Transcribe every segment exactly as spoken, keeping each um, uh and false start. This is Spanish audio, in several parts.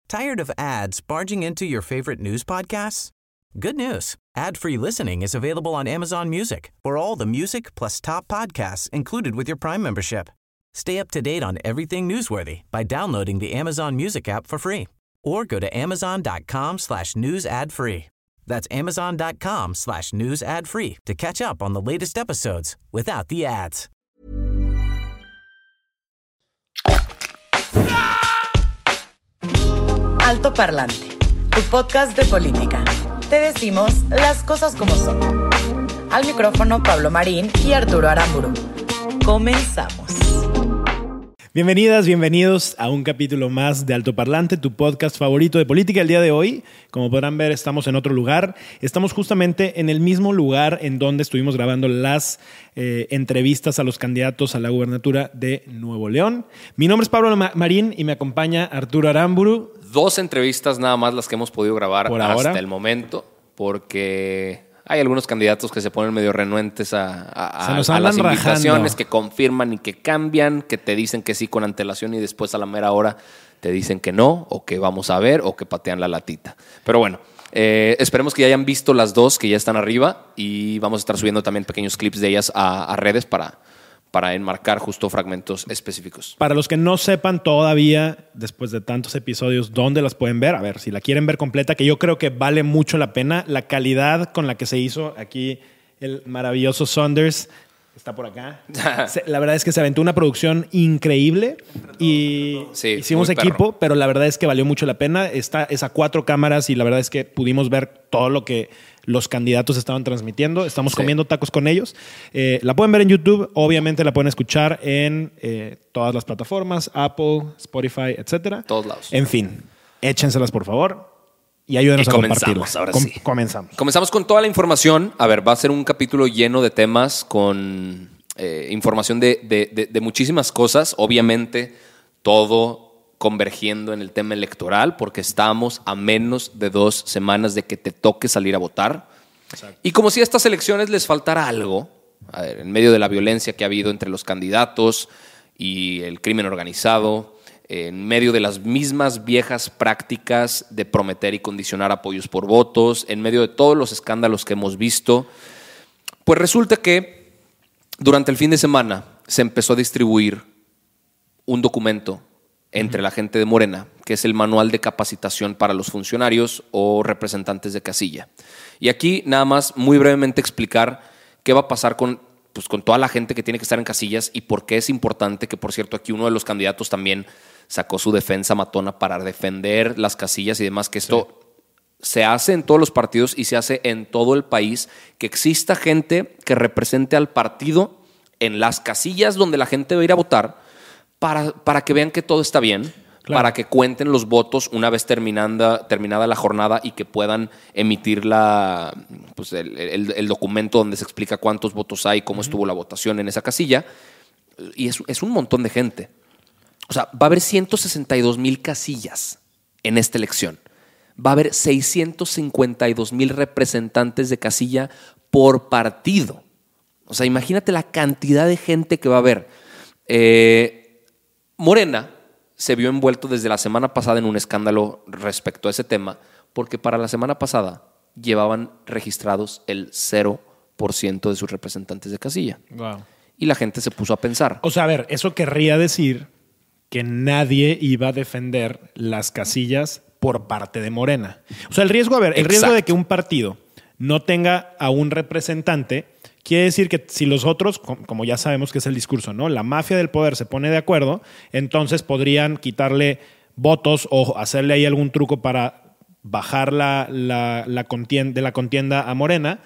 Tired of ads barging into your favorite news podcasts? Good news. Ad-free listening is available on Amazon Music for all the music plus top podcasts included with your Prime membership. Stay up to date on everything newsworthy by downloading the Amazon Music app for free or go to amazon.com slash news ad free. That's amazon.com slash news ad free to catch up on the latest episodes without the ads. Alto Parlante, tu podcast de política. Te decimos las cosas como son. Al micrófono Pablo Marín y Arturo Aramburu. Comenzamos. Bienvenidas, bienvenidos a un capítulo más de Alto Parlante, tu podcast favorito de política. El día de hoy, como podrán ver, estamos en otro lugar. Estamos justamente en el mismo lugar en donde estuvimos grabando las eh, entrevistas a los candidatos a la gubernatura de Nuevo León. Mi nombre es Pablo Marín y me acompaña Arturo Aramburu. Dos entrevistas nada más las que hemos podido grabar Por hasta ahora. el momento, porque hay algunos candidatos que se ponen medio renuentes a, a, Se nos a las andan invitaciones, rajando. que confirman y que cambian, que te dicen que sí con antelación y después a la mera hora te dicen que no, o que vamos a ver, o que patean la latita. Pero bueno, eh, esperemos que ya hayan visto las dos que ya están arriba y vamos a estar subiendo también pequeños clips de ellas a, a redes para... para enmarcar justo fragmentos específicos. Para los que no sepan todavía, después de tantos episodios, dónde las pueden ver, a ver, si la quieren ver completa, que yo creo que vale mucho la pena, la calidad con la que se hizo aquí el maravilloso Saunders, está por acá. La verdad es que se aventó una producción increíble y Sí, hicimos muy equipo, perro. pero la verdad es que valió mucho la pena. Está es a cuatro cámaras y la verdad es que pudimos ver todo lo que los candidatos estaban transmitiendo. Estamos Sí. comiendo tacos con ellos. Eh, la pueden ver en YouTube. Obviamente la pueden escuchar en eh, todas las plataformas, Apple, Spotify, etcétera. Todos lados. En fin, échenselas por favor y ayúdenos Y a comenzamos, compartirlas. ahora Com- sí. Comenzamos. Comenzamos con toda la información. A ver, va a ser un capítulo lleno de temas con eh, información de, de, de, de muchísimas cosas. Obviamente, todo convergiendo en el tema electoral, porque estamos a menos de dos semanas de que te toque salir a votar. Exacto. Y como si a estas elecciones les faltara algo, a ver, en medio de la violencia que ha habido entre los candidatos y el crimen organizado, en medio de las mismas viejas prácticas de prometer y condicionar apoyos por votos, en medio de todos los escándalos que hemos visto, pues resulta que durante el fin de semana se empezó a distribuir un documento entre la gente de Morena, que es el manual de capacitación para los funcionarios o representantes de casilla. Y aquí nada más muy brevemente explicar qué va a pasar con, pues, con toda la gente que tiene que estar en casillas y por qué es importante, que por cierto aquí uno de los candidatos también sacó su defensa matona para defender las casillas y demás, que esto sí. se hace en todos los partidos y se hace en todo el país, que exista gente que represente al partido en las casillas donde la gente va a ir a votar, para, para que vean que todo está bien, claro. Para que cuenten los votos una vez terminada, terminada la jornada y que puedan emitir la, pues el, el, el documento donde se explica cuántos votos hay, cómo uh-huh. estuvo la votación en esa casilla. Y es, es un montón de gente. O sea, va a haber ciento sesenta y dos mil casillas en esta elección. Va a haber seiscientos cincuenta y dos mil representantes de casilla por partido. O sea, imagínate la cantidad de gente que va a haber. Eh, Morena se vio envuelto desde la semana pasada en un escándalo respecto a ese tema, porque para la semana pasada llevaban registrados el cero por ciento de sus representantes de casilla. Wow. Y la gente se puso a pensar. O sea, a ver, eso querría decir que nadie iba a defender las casillas por parte de Morena. O sea, el riesgo, a ver, el Exacto. riesgo de que un partido no tenga a un representante quiere decir que si los otros, como ya sabemos que es el discurso, ¿no? La mafia del poder se pone de acuerdo, entonces podrían quitarle votos o hacerle ahí algún truco para bajar la, la, la contienda, de la contienda a Morena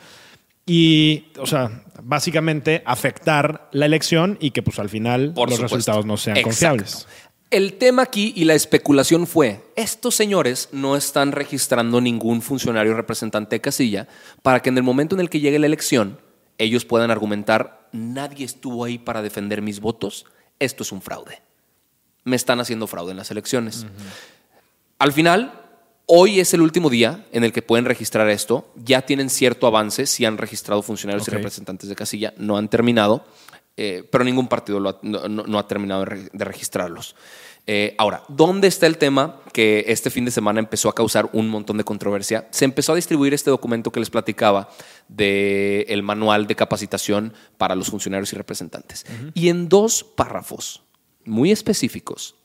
y, o sea, básicamente afectar la elección y que pues al final Por los supuesto. resultados no sean Exacto. confiables. El tema aquí y la especulación fue, estos señores no están registrando ningún funcionario representante de casilla para que en el momento en el que llegue la elección ellos puedan argumentar, nadie estuvo ahí para defender mis votos, esto es un fraude. Me están haciendo fraude en las elecciones. Uh-huh. Al final, hoy es el último día en el que pueden registrar esto. Ya tienen cierto avance, sí han registrado funcionarios okay. y representantes de casilla, no han terminado, eh, pero ningún partido lo ha, no, no ha terminado de, re, de registrarlos. Eh, ahora, ¿dónde está el tema que este fin de semana empezó a causar un montón de controversia? Se empezó a distribuir este documento que les platicaba del manual de capacitación para los funcionarios y representantes. Uh-huh. Y en dos párrafos muy específicos,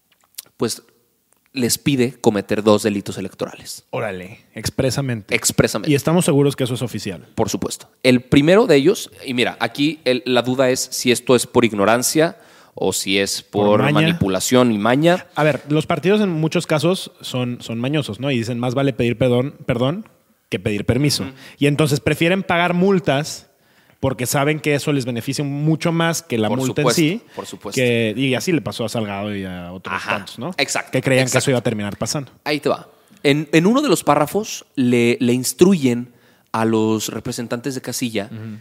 pues les pide cometer dos delitos electorales. Órale, expresamente. Expresamente. Y estamos seguros que eso es oficial. Por supuesto. El primero de ellos, y mira, aquí el, la duda es si esto es por ignorancia o si es por, por manipulación y maña. A ver, los partidos en muchos casos son, son mañosos, ¿no? Y dicen, más vale pedir perdón, perdón que pedir permiso. Uh-huh. Y entonces prefieren pagar multas porque saben que eso les beneficia mucho más que la por multa supuesto, en sí. Por supuesto. Que, y así le pasó a Salgado y a otros Ajá, tantos, ¿no? Exacto. Que creían exacto. que eso iba a terminar pasando. Ahí te va. En, en uno de los párrafos le, le instruyen a los representantes de casilla uh-huh.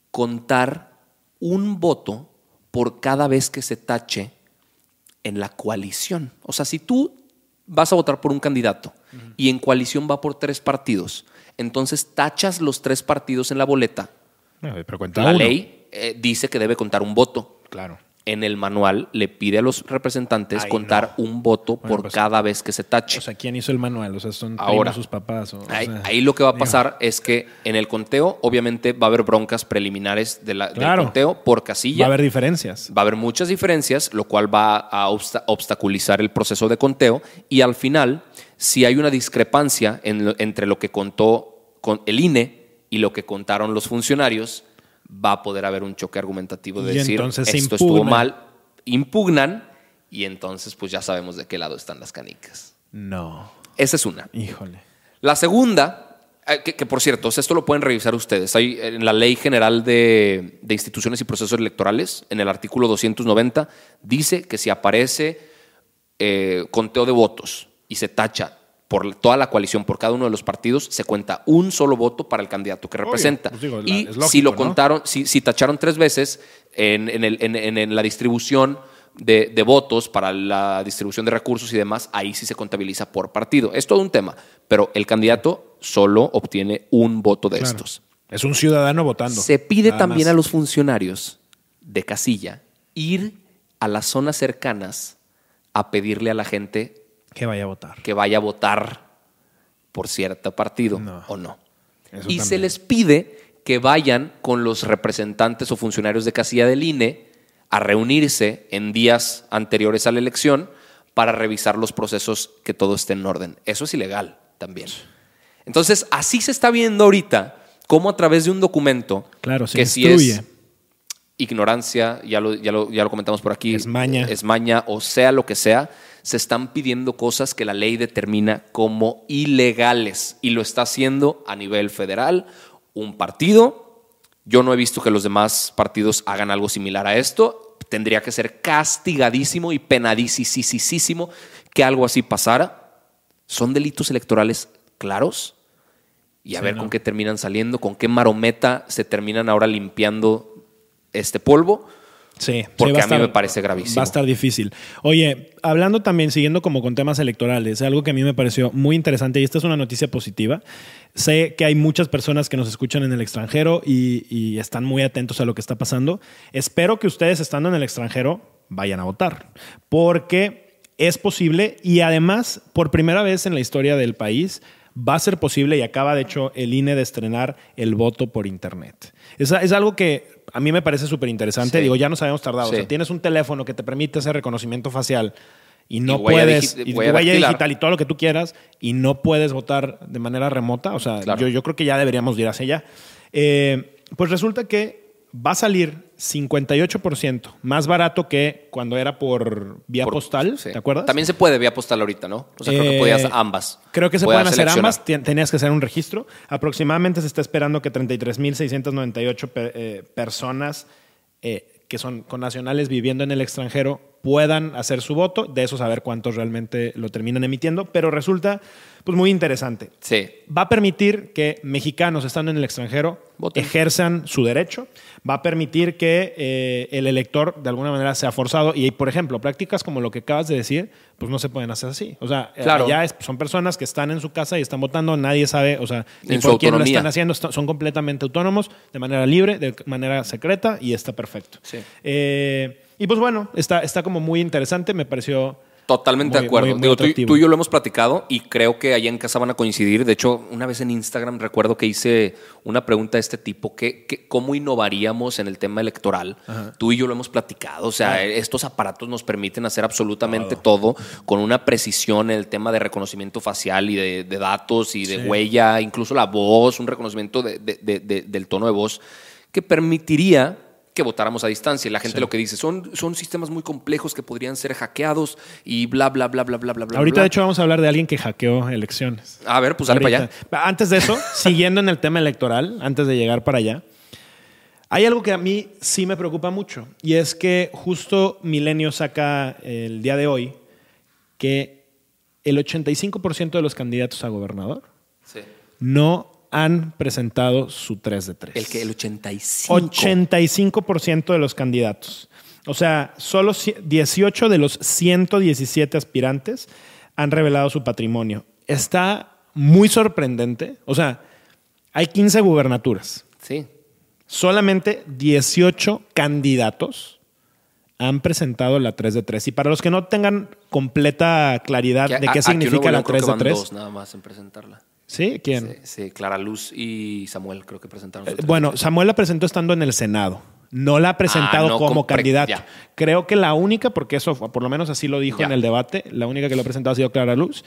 contar un voto por cada vez que se tache en la coalición. O sea, si tú vas a votar por un candidato uh-huh. y en coalición va por tres partidos, entonces tachas los tres partidos en la boleta. No, pero cuenta la uno. ley eh, dice que debe contar un voto. Claro. En el manual le pide a los representantes Ay, contar no. un voto bueno, por pues, cada vez que se tache. O sea, ¿quién hizo el manual? O sea, son ahora sus papás. O, ahí, o sea, ahí lo que va a digo. pasar es que en el conteo, obviamente, va a haber broncas preliminares de la, claro. del conteo por casilla. Va a haber diferencias. Va a haber muchas diferencias, lo cual va a obsta- obstaculizar el proceso de conteo. Y al final, si hay una discrepancia en lo, entre lo que contó con el I N E y lo que contaron los funcionarios, va a poder haber un choque argumentativo de y decir, entonces esto estuvo mal, impugnan, y entonces pues ya sabemos de qué lado están las canicas. No. Esa es una. Híjole. La segunda, que, que por cierto, esto lo pueden revisar ustedes. Hay en la Ley General de, de Instituciones y Procesos Electorales, en el artículo doscientos noventa, dice que si aparece eh, conteo de votos y se tacha por toda la coalición, por cada uno de los partidos, se cuenta un solo voto para el candidato que representa. Pues digo, y la, es lógico, si lo ¿no? contaron, si, si tacharon tres veces en, en, el, en, en, en la distribución de, de votos para la distribución de recursos y demás, ahí sí se contabiliza por partido. Es todo un tema, pero el candidato solo obtiene un voto de Claro. estos. Es un ciudadano votando. Se pide Nada también más. a los funcionarios de casilla ir a las zonas cercanas a pedirle a la gente Que vaya a votar. que vaya a votar por cierto partido No. o no. Eso Y también. se les pide que vayan con los representantes o funcionarios de casilla del I N E a reunirse en días anteriores a la elección para revisar los procesos, que todo esté en orden. Eso es ilegal también. Entonces, así se está viendo ahorita cómo a través de un documento Claro, se que si instruye. es ignorancia, ya lo, ya, lo, ya lo comentamos por aquí, Es maña. es maña o sea lo que sea, se están pidiendo cosas que la ley determina como ilegales y lo está haciendo a nivel federal un partido. Yo no he visto que los demás partidos hagan algo similar a esto. Tendría que ser castigadísimo y penadísimo que algo así pasara. Son delitos electorales claros y a Sí, ver no. con qué terminan saliendo, con qué marometa se terminan ahora limpiando este polvo. Sí, Porque sí, va a mí estar- me parece gravísimo. Va a estar difícil. Oye, hablando también, siguiendo como con temas electorales, algo que a mí me pareció muy interesante, y esta es una noticia positiva. Sé que hay muchas personas que nos escuchan en el extranjero y, y están muy atentos a lo que está pasando. Espero que ustedes, estando en el extranjero, vayan a votar. Porque es posible y además, por primera vez en la historia del país, va a ser posible, y acaba de hecho el I N E de estrenar el voto por internet. Es, es algo que a mí me parece súper interesante. Sí. Digo, ya nos habíamos tardado. Sí. O sea, tienes un teléfono que te permite hacer reconocimiento facial y no Y huella puedes, digi- y huella huella dactilar. digital y todo lo que tú quieras, y no puedes votar de manera remota. O sea, Claro. yo, yo creo que ya deberíamos ir hacia allá. Eh, pues resulta que va a salir cincuenta y ocho por ciento más barato que cuando era por vía Por- postal. sí. ¿Te acuerdas? También se puede vía postal ahorita, ¿no? O sea, creo que Eh, podías ambas. Creo que se Podías pueden hacer seleccionar. ambas. Tien- Tenías que hacer un registro. Aproximadamente se está esperando que treinta y tres mil seiscientos noventa y ocho pe- eh, personas eh, que son connacionales viviendo en el extranjero puedan hacer su voto. De eso saber cuántos realmente lo terminan emitiendo. Pero resulta pues muy interesante. Sí. Va a permitir que mexicanos estando en el extranjero Voten. ejerzan su derecho. Va a permitir que eh, el elector de alguna manera sea forzado. Y, por ejemplo, prácticas como lo que acabas de decir, pues no se pueden hacer así. O sea, Claro. ya son personas que están en su casa y están votando. Nadie sabe, o sea, ni En su por quién lo autonomía. están haciendo. Est- Son completamente autónomos, de manera libre, de manera secreta, y está perfecto. Sí. Eh, y pues bueno, está, está como muy interesante. Me pareció Totalmente muy, de acuerdo. muy, muy Digo, tú, atractivo. tú y yo lo hemos platicado y creo que allá en casa van a coincidir. De hecho, una vez en Instagram recuerdo que hice una pregunta de este tipo, ¿qué, qué, ¿cómo innovaríamos en el tema electoral? Ajá. Tú y yo lo hemos platicado. O sea, ah. estos aparatos nos permiten hacer absolutamente todo. todo con una precisión en el tema de reconocimiento facial y de, de datos y de sí. huella, incluso la voz, un reconocimiento de, de, de, de, del tono de voz que permitiría que votáramos a distancia. La gente sí. lo que dice, son, son sistemas muy complejos que podrían ser hackeados y bla, bla, bla, bla, bla, bla, bla. Ahorita, bla. de hecho, vamos a hablar de alguien que hackeó elecciones. A ver, pues dale para allá. Antes de eso, siguiendo en el tema electoral, antes de llegar para allá, hay algo que a mí sí me preocupa mucho y es que justo Milenio saca el día de hoy que el ochenta y cinco por ciento de los candidatos a gobernador sí. no han presentado su tres de tres. El que el ochenta y cinco por ciento. ochenta y cinco por ciento de los candidatos. O sea, solo dieciocho de los ciento diecisiete aspirantes han revelado su patrimonio. Está muy sorprendente. O sea, hay quince gubernaturas. Sí. Solamente dieciocho candidatos han presentado la tres de tres. Y para los que no tengan completa claridad de qué a, significa la tres de tres. Dos nada más en presentarla. ¿Sí? ¿Quién? Sí, sí, Clara Luz y Samuel creo que presentaron. Eh, bueno, Samuel la presentó estando en el Senado. No la ha presentado ah, no, como candidato. Ya. Creo que la única, porque eso por lo menos así lo dijo ya. en el debate, la única que lo ha presentado ha sido Clara Luz.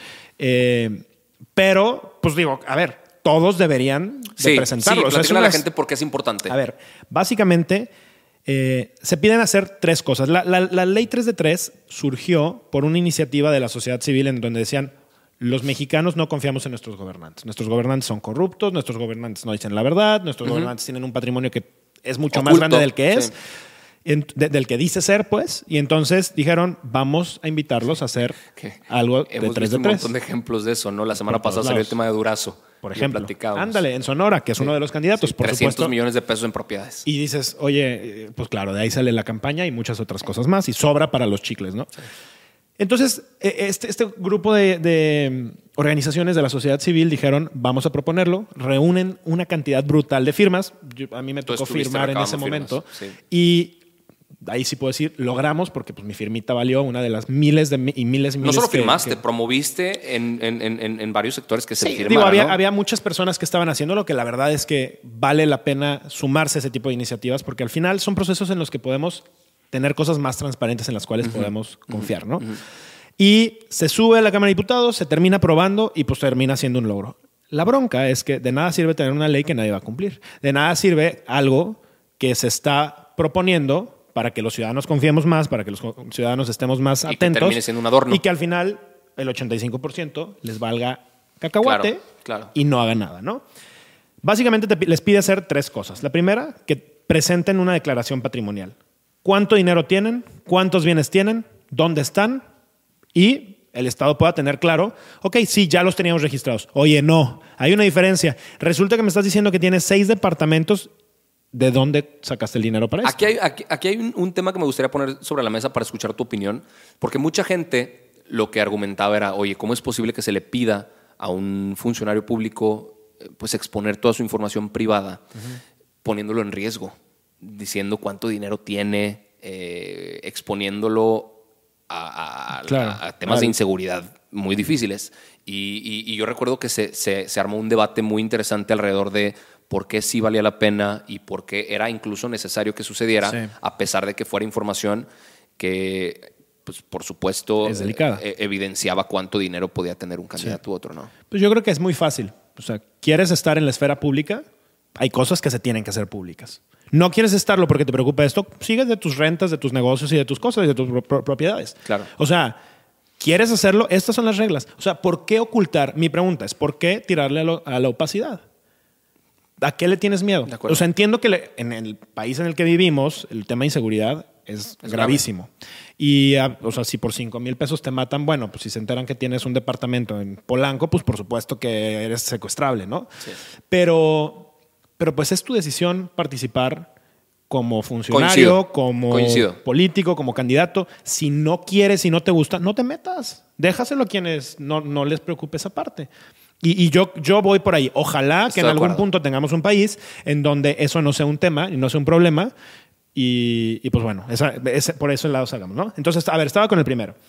Eh, pero, pues digo, a ver, todos deberían de sí, presentarlo. Sí, o sea, es una... a la gente porque es importante. A ver, básicamente eh, se piden hacer tres cosas. La, la, la ley tres de tres surgió por una iniciativa de la sociedad civil en donde decían los mexicanos no confiamos en nuestros gobernantes. Nuestros gobernantes son corruptos, nuestros gobernantes no dicen la verdad, nuestros uh-huh. gobernantes tienen un patrimonio que es mucho Oculto, más grande del que es, sí. en, de, del que dice ser, pues. Y entonces dijeron, vamos a invitarlos a hacer ¿Qué? algo de Hemos tres de visto tres. un montón de ejemplos de eso, ¿no? La semana pasada salió el tema de Durazo. Por ejemplo, ándale, en Sonora, que es sí. uno de los candidatos, sí, por trescientos supuesto. millones de pesos en propiedades. Y dices, oye, pues claro, de ahí sale la campaña y muchas otras cosas más. Y sobra para los chicles, ¿no? Sí. Entonces, este, este grupo de, de organizaciones de la sociedad civil dijeron, vamos a proponerlo, reúnen una cantidad brutal de firmas. Yo, a mí me tocó firmar en ese momento. Sí. Y ahí sí puedo decir, logramos, porque pues, mi firmita valió una de las miles de, y miles y miles. No solo firmaste, que, que... promoviste en, en, en, en varios sectores que se sí, firmaron. Digo, había, ¿no? había muchas personas que estaban haciendo lo que la verdad es que vale la pena sumarse a ese tipo de iniciativas, porque al final son procesos en los que podemos tener cosas más transparentes en las cuales uh-huh. podemos confiar, ¿no? Uh-huh. Y se sube a la Cámara de Diputados, se termina aprobando y pues termina siendo un logro. La bronca es que de nada sirve tener una ley que nadie va a cumplir. De nada sirve algo que se está proponiendo para que los ciudadanos confiemos más, para que los ciudadanos estemos más y atentos. Que termine siendo un adorno. Y que al final el ochenta y cinco por ciento les valga cacahuate claro, claro. y no haga nada, ¿no? Básicamente te, les pide hacer tres cosas. La primera, que presenten una declaración patrimonial. ¿Cuánto dinero tienen? ¿Cuántos bienes tienen? ¿Dónde están? Y el Estado pueda tener claro, ok, sí, ya los teníamos registrados. Oye, no, hay una diferencia. Resulta que me estás diciendo que tienes seis departamentos. ¿De dónde sacaste el dinero para eso? Aquí hay, aquí, aquí hay un, un tema que me gustaría poner sobre la mesa para escuchar tu opinión, porque mucha gente lo que argumentaba era, oye, ¿cómo es posible que se le pida a un funcionario público pues exponer toda su información privada, uh-huh. poniéndolo en riesgo, diciendo cuánto dinero tiene, eh, exponiéndolo a, a, claro, a, a temas claro. de inseguridad muy difíciles? Y, y, y yo recuerdo que se, se, se armó un debate muy interesante alrededor de por qué sí valía la pena y por qué era incluso necesario que sucediera, sí. a pesar de que fuera información que, pues, por supuesto, es delicada. Eh, evidenciaba cuánto dinero podía tener un candidato sí. u otro, ¿no? Pues yo creo que es muy fácil. O sea, ¿quieres estar en la esfera pública? Hay cosas que se tienen que hacer públicas. ¿No quieres estarlo porque te preocupa esto? Sigues de tus rentas, de tus negocios y de tus cosas y de tus pro- propiedades. Claro. O sea, ¿quieres hacerlo? Estas son las reglas. O sea, ¿por qué ocultar? Mi pregunta es, ¿por qué tirarle a, lo, a la opacidad? ¿A qué le tienes miedo? O sea, entiendo que le, en el país en el que vivimos el tema de inseguridad es, es gravísimo. Grave. Y, o sea, si por cinco mil pesos te matan, bueno, pues si se enteran que tienes un departamento en Polanco, pues por supuesto que eres secuestrable, ¿no? Sí. Pero, pero pues es tu decisión participar como funcionario, Coincido. como Coincido. político, como candidato. Si no quieres, si no te gusta, no te metas. Déjaselo a quienes no, no les preocupe esa parte. Y, y yo, yo voy por ahí. Ojalá Estoy que en algún punto tengamos un país en donde eso no sea un tema y no sea un problema. Y, y pues bueno, esa, ese, por eso el lado salgamos, ¿no? Entonces, a ver, estaba con el primero.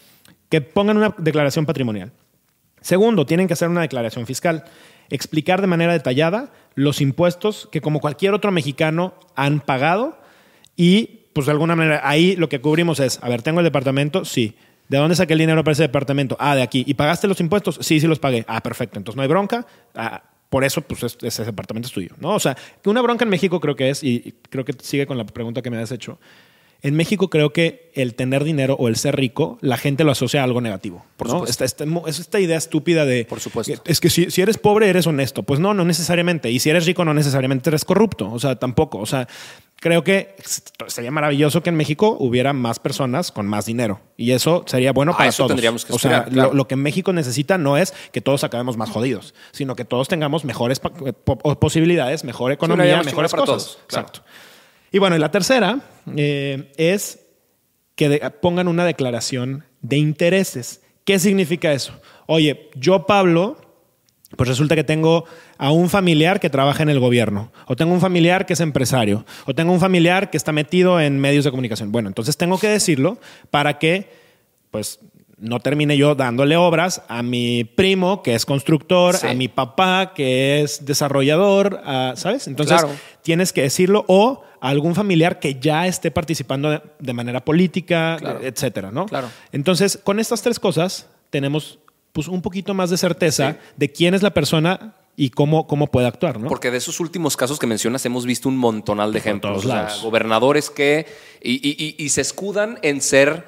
que pongan una declaración patrimonial. Segundo, tienen que hacer una declaración fiscal. Explicar de manera detallada los impuestos que, como cualquier otro mexicano, han pagado y, pues de alguna manera, ahí lo que cubrimos es, a ver, ¿tengo el departamento? Sí. ¿De dónde saqué el dinero para ese departamento? Ah, de aquí. ¿Y pagaste los impuestos? Sí, sí los pagué. Ah, perfecto. Entonces no hay bronca. Ah, por eso, pues, ese, ese departamento es tuyo, ¿no? O sea, que una bronca en México creo que es, y creo que sigue con la pregunta que me has hecho, en México creo que el tener dinero o el ser rico, la gente lo asocia a algo negativo. Por ¿no? supuesto. Esta, esta, es esta idea estúpida de... Por supuesto. Es que si, si eres pobre, eres honesto. Pues no, no necesariamente. Y si eres rico, no necesariamente eres corrupto. O sea, tampoco. O sea, creo que sería maravilloso que en México hubiera más personas con más dinero. Y eso sería bueno para ah, eso todos. Tendríamos que o sea, estudiar, claro. lo, lo que México necesita no es que todos acabemos más jodidos, sino que todos tengamos mejores po- posibilidades, mejor economía, sí, mejores para cosas. todos, claro. Exacto. Y bueno, y la tercera eh, es... que de, pongan una declaración de intereses. ¿Qué significa eso? Oye, yo, Pablo, pues resulta que tengo a un familiar que trabaja en el gobierno, o tengo un familiar que es empresario, o tengo un familiar que está metido en medios de comunicación. Bueno, entonces tengo que decirlo para que, pues, no termine yo dándole obras a mi primo, que es constructor, sí. a mi papá, que es desarrollador, a, ¿sabes? Entonces, claro. tienes que decirlo, o a algún familiar que ya esté participando de, de manera política, claro. etcétera, ¿no? Claro. Entonces, con estas tres cosas, tenemos pues, un poquito más de certeza sí. de quién es la persona y cómo, cómo puede actuar, ¿no? Porque de esos últimos casos que mencionas hemos visto un montonal de ejemplos. Por todos lados. O sea, gobernadores que... Y, y, y, y se escudan en ser...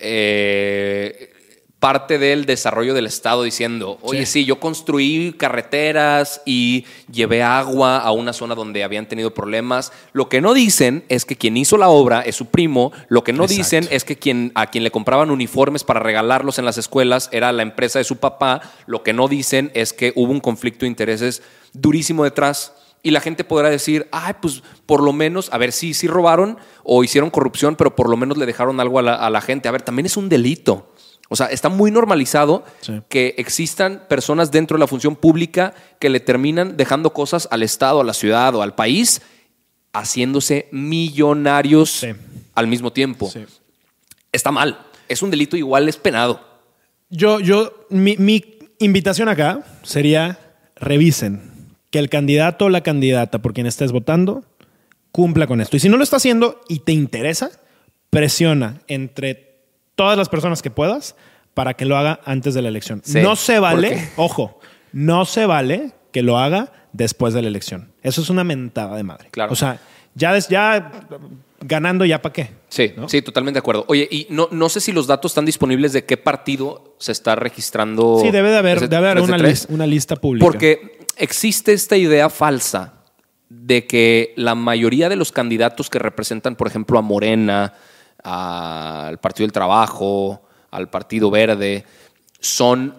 Eh, parte del desarrollo del Estado diciendo, oye, sí. sí, yo construí carreteras y llevé agua a una zona donde habían tenido problemas. Lo que no dicen es que quien hizo la obra es su primo. Lo que no Exacto. dicen es que quien, a quien le compraban uniformes para regalarlos en las escuelas era la empresa de su papá. Lo que no dicen es que hubo un conflicto de intereses durísimo detrás. Y la gente podrá decir, ay, pues por lo menos, a ver, sí, sí robaron o hicieron corrupción, pero por lo menos le dejaron algo a la, a la gente. A ver, también es un delito. O sea, está muy normalizado sí. que existan personas dentro de la función pública que le terminan dejando cosas al Estado, a la ciudad o al país, haciéndose millonarios sí. al mismo tiempo. Sí. Está mal. Es un delito, igual es penado. Yo, yo, mi, mi invitación acá sería revisen que el candidato o la candidata por quien estés votando cumpla con esto. Y si no lo está haciendo y te interesa, presiona entre todas las personas que puedas para que lo haga antes de la elección. Sí, no se vale, ojo, no se vale que lo haga después de la elección. Eso es una mentada de madre. Claro. O sea, ya, des, ya ganando, ¿ya para qué? Sí, ¿no? Sí, totalmente de acuerdo. Oye, y no, no sé si los datos están disponibles de qué partido se está registrando. Sí, debe de haber, desde, debe haber una, list, una lista pública. Porque existe esta idea falsa de que la mayoría de los candidatos que representan, por ejemplo, a Morena, al Partido del Trabajo, al Partido Verde, son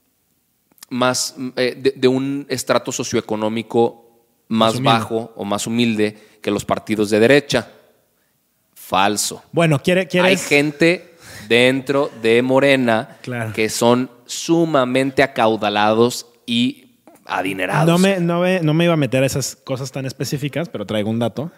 más eh, de, de un estrato socioeconómico más, más bajo o más humilde que los partidos de derecha. Falso. Bueno, ¿quiere, ¿quieres? Hay gente dentro de Morena claro. que son sumamente acaudalados y adinerados. No me, no, me, no me iba a meter a esas cosas tan específicas, pero traigo un dato.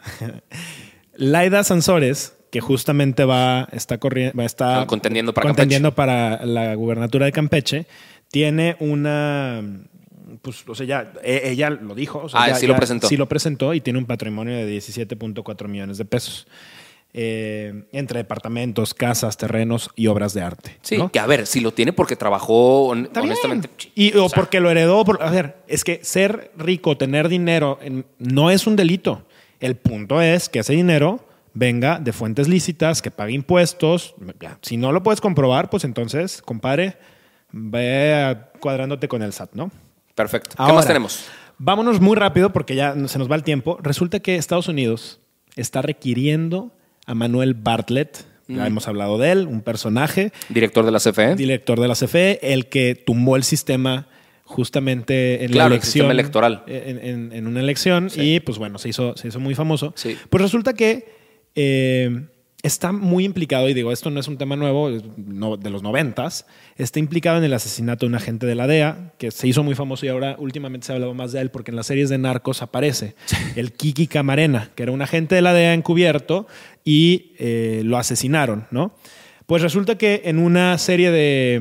Laida Sansores, que justamente va, está, corriendo, va está contendiendo, para, contendiendo para la gubernatura de Campeche, tiene una... Pues, o sea, ya ella lo dijo. O sea, ah, ya, sí ya, lo presentó. Sí lo presentó y tiene un patrimonio de diecisiete punto cuatro millones de pesos. Eh, entre departamentos, casas, terrenos y obras de arte. Sí, ¿no? que a ver, si lo tiene porque trabajó on, honestamente. Y, o, o sea, porque lo heredó. Por, a ver, es que ser rico, tener dinero, en, no es un delito. El punto es que ese dinero venga de fuentes lícitas, que pague impuestos. Si no lo puedes comprobar, pues entonces, compadre, ve cuadrándote con el S A T, ¿no? Perfecto. ¿Qué Ahora, más tenemos? Vámonos muy rápido porque ya se nos va el tiempo. Resulta que Estados Unidos está requiriendo a Manuel Bartlett, mm. ya hemos hablado de él, un personaje. Director de la C F E. Director de la C F E, el que tumbó el sistema justamente en claro, la elección. El sistema electoral. En, en, en una elección sí. y pues bueno, se hizo, se hizo muy famoso. Sí. Pues resulta que eh, está muy implicado, y digo, esto no es un tema nuevo, no, de los noventas, está implicado en el asesinato de un agente de la D E A, que se hizo muy famoso y ahora últimamente se ha hablado más de él porque en las series de narcos aparece el Kiki Camarena, que era un agente de la D E A encubierto y eh, lo asesinaron, ¿no? Pues resulta que en una serie de,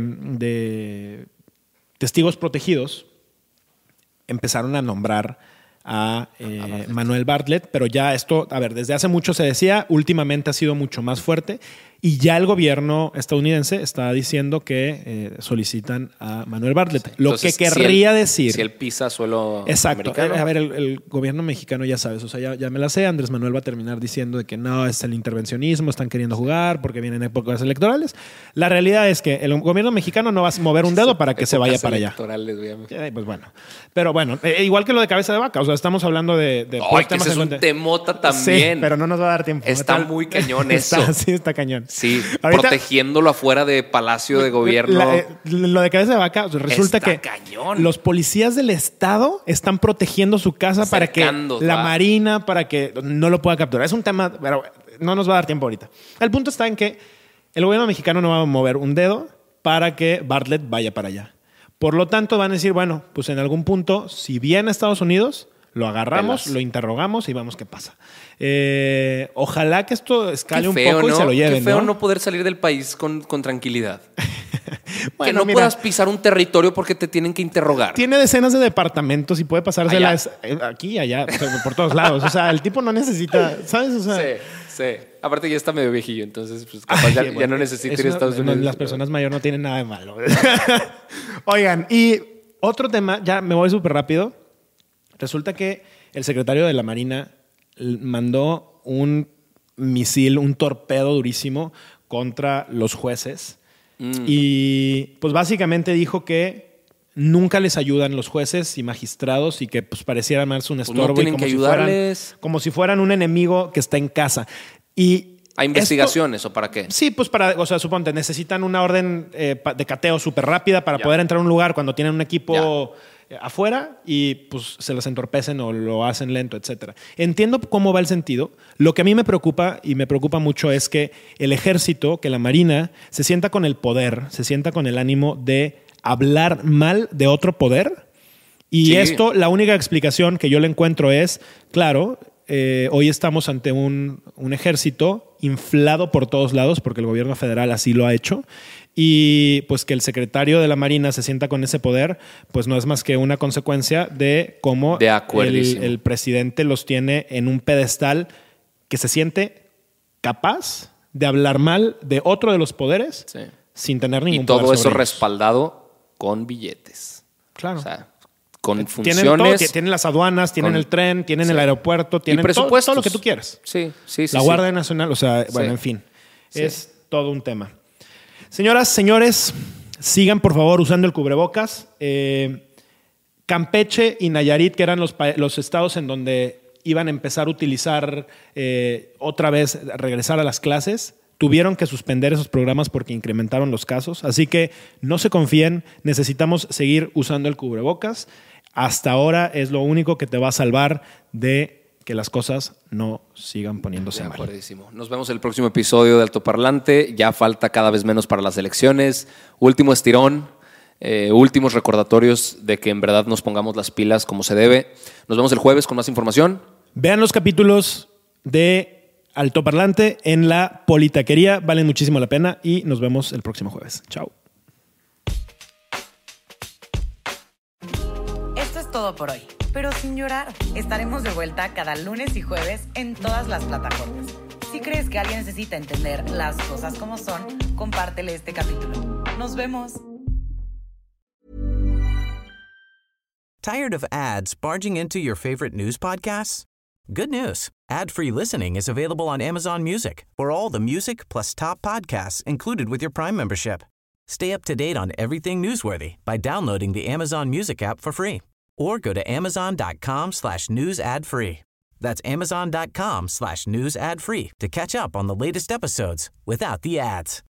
de testigos protegidos empezaron a nombrar a eh, Manuel Bartlett, pero ya esto, a ver, desde hace mucho se decía, últimamente ha sido mucho más fuerte y ya el gobierno estadounidense está diciendo que eh, solicitan a Manuel Bartlett. Sí. Lo Entonces, que querría si él, decir... Si él pisa suelo Exacto. americano. A ver, el, el gobierno mexicano ya sabes, o sea, ya, ya me la sé, Andrés Manuel va a terminar diciendo de que no, es el intervencionismo, están queriendo jugar porque vienen épocas electorales. La realidad es que el gobierno mexicano no va a mover un dedo para que se vaya para allá. Eh, pues bueno. Pero bueno, eh, igual que lo de cabeza de vaca, o sea, estamos hablando de... de Ay, que ese es un temota también. Sí, pero no nos va a dar tiempo. Está Está, muy cañón eso. Está, sí, está cañón. Sí, ahorita, protegiéndolo afuera de Palacio de Gobierno. La, eh, lo de cabeza de vaca, resulta está que cañón. Los policías del estado están protegiendo su casa para que la va. Marina, para que no lo pueda capturar. Es un tema, pero no nos va a dar tiempo ahorita. El punto está en que el gobierno mexicano no va a mover un dedo para que Bartlett vaya para allá. Por lo tanto, van a decir, bueno, pues en algún punto, si viene a Estados Unidos, lo agarramos, Pelas. lo interrogamos y vamos qué pasa. Eh, ojalá que esto escale un poco, ¿no?, y se lo lleven. Qué feo ¿no? no poder salir del país con, con tranquilidad. Bueno, que no mira, puedas pisar un territorio porque te tienen que interrogar. Tiene decenas de departamentos y puede pasárselas aquí y allá, por todos lados. O sea, el tipo no necesita, ¿sabes? O sea, sí, sí. Aparte ya está medio viejillo, entonces pues capaz Ay, ya, bueno, ya no necesita ir a Estados Unidos. No, las personas mayores no tienen nada de malo. Oigan, y otro tema, ya me voy súper rápido. Resulta que el secretario de la Marina mandó un misil, un torpedo durísimo contra los jueces. Mm. Y pues básicamente dijo que nunca les ayudan los jueces y magistrados y que pues pareciera más un estorbo. Pues no tienen y como que si ayudarles. Fueran, como si fueran un enemigo que está en casa. Y ¿a investigaciones esto, o para qué? Sí, pues para, o sea, suponte, necesitan una orden eh, de cateo súper rápida para ya. poder entrar a un lugar cuando tienen un equipo ya. afuera y pues se les entorpecen o lo hacen lento, etcétera. Entiendo cómo va el sentido. Lo que a mí me preocupa y me preocupa mucho es que el ejército, que la Marina, se sienta con el poder, se sienta con el ánimo de hablar mal de otro poder. Y sí. esto, la única explicación que yo le encuentro es, claro, eh, hoy estamos ante un, un ejército inflado por todos lados porque el gobierno federal así lo ha hecho. Y pues que el secretario de la Marina se sienta con ese poder, pues no es más que una consecuencia de cómo de el, el presidente los tiene en un pedestal que se siente capaz de hablar mal de otro de los poderes sí. sin tener ningún poder. Y todo eso ellos. respaldado con billetes. Claro. O sea, con funciones. Tienen, todo, tienen las aduanas, tienen el tren, tienen sí. el aeropuerto, tienen todo, todo lo que tú quieras. Sí, sí, sí. La sí, Guardia sí. Nacional, o sea, bueno, sí. en fin. Sí. Es todo un tema. Señoras, señores, sigan por favor usando el cubrebocas. Eh, Campeche y Nayarit, que eran los, los estados en donde iban a empezar a utilizar eh, otra vez, regresar a las clases, tuvieron que suspender esos programas porque incrementaron los casos. Así que no se confíen, necesitamos seguir usando el cubrebocas. Hasta ahora es lo único que te va a salvar de que las cosas no sigan poniéndose mal. Nos vemos en el próximo episodio de Altoparlante. Ya falta cada vez menos para las elecciones. Último estirón, eh, últimos recordatorios de que en verdad nos pongamos las pilas como se debe. Nos vemos el jueves con más información. Vean los capítulos de Altoparlante en la Politaquería. Valen muchísimo la pena y nos vemos el próximo jueves. Chao. Esto es todo por hoy. Pero sin llorar, estaremos de vuelta cada lunes y jueves en todas las plataformas. Si crees que alguien necesita entender las cosas como son, compártele este capítulo. Nos vemos. Tired of ads barging into your favorite news podcasts? Good news. Ad-free listening is available on Amazon Music for all the music plus top podcasts included with your Prime membership. Stay up to date on everything newsworthy by downloading the Amazon Music app for free. Or go to amazon.com slash news ad free. That's amazon.com slash news ad free to catch up on the latest episodes without the ads.